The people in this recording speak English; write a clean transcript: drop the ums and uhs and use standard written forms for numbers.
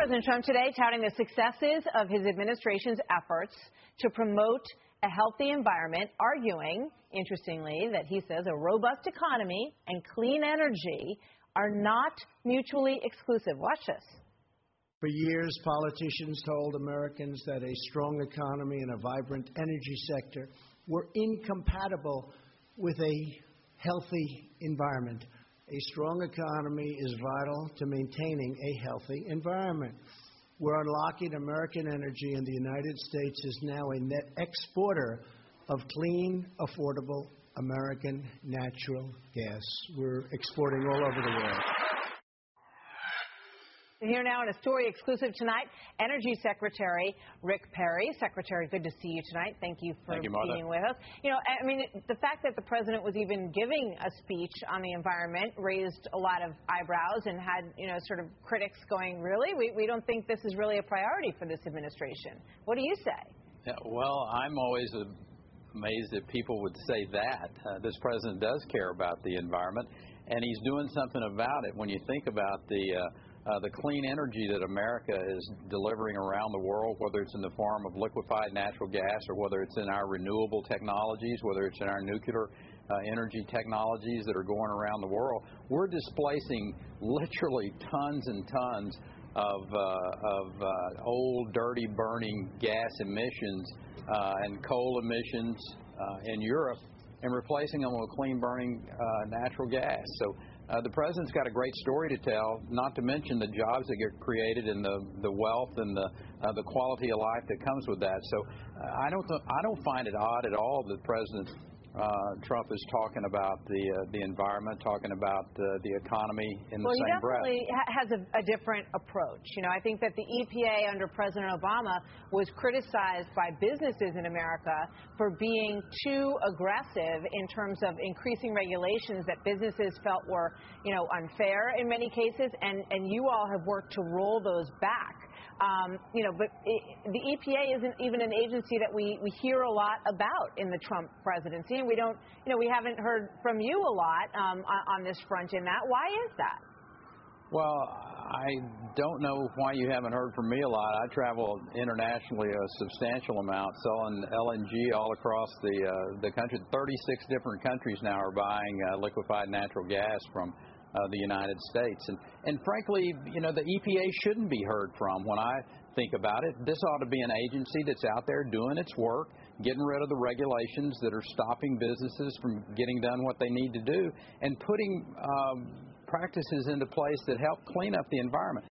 President Trump today touting the successes of his administration's efforts to promote a healthy environment, arguing, interestingly, that he says a robust economy and clean energy are not mutually exclusive. Watch this. For years, politicians told Americans that a strong economy and a vibrant energy sector were incompatible with a healthy environment. A strong economy is vital to maintaining a healthy environment. We're unlocking American energy, and the United States is now a net exporter of clean, affordable American natural gas. We're exporting all over the world. Here now in a story exclusive tonight, Energy Secretary Rick Perry. Secretary, good to see you tonight. Thank you for being with us. You know, I mean, the fact that the president was even giving a speech on the environment raised a lot of eyebrows and had, you know, sort of critics going, really? We don't think this is really a priority for this administration. What do you say? Yeah, well, I'm always amazed that people would say that. This president does care about the environment, and he's doing something about it. When you think about the clean energy that America is delivering around the world, whether it's in the form of liquefied natural gas or whether it's in our renewable technologies, whether it's in our nuclear energy technologies that are going around the world, we're displacing literally tons and tons of old, dirty, burning gas emissions and coal emissions in Europe and replacing them with clean burning natural gas. So the president's got a great story to tell, not to mention the jobs that get created and the wealth and the quality of life that comes with that. So I don't find it odd at all that President Trump is talking about the environment, talking about the economy in the same breath. Well, he definitely has a different approach. You know, I think that the EPA under President Obama was criticized by businesses in America for being too aggressive in terms of increasing regulations that businesses felt were, you know, unfair in many cases, and you all have worked to roll those back. You know, but the EPA isn't even an agency that we hear a lot about in the Trump presidency, and we don't, you know, we haven't heard from you a lot on this front in that. Why is that? Well, I don't know why you haven't heard from me a lot. I travel internationally a substantial amount, selling LNG all across the country. 36 different countries now are buying liquefied natural gas from the United States. And frankly, you know, the EPA shouldn't be heard from when I think about it. This ought to be an agency that's out there doing its work, getting rid of the regulations that are stopping businesses from getting done what they need to do, and putting practices into place that help clean up the environment.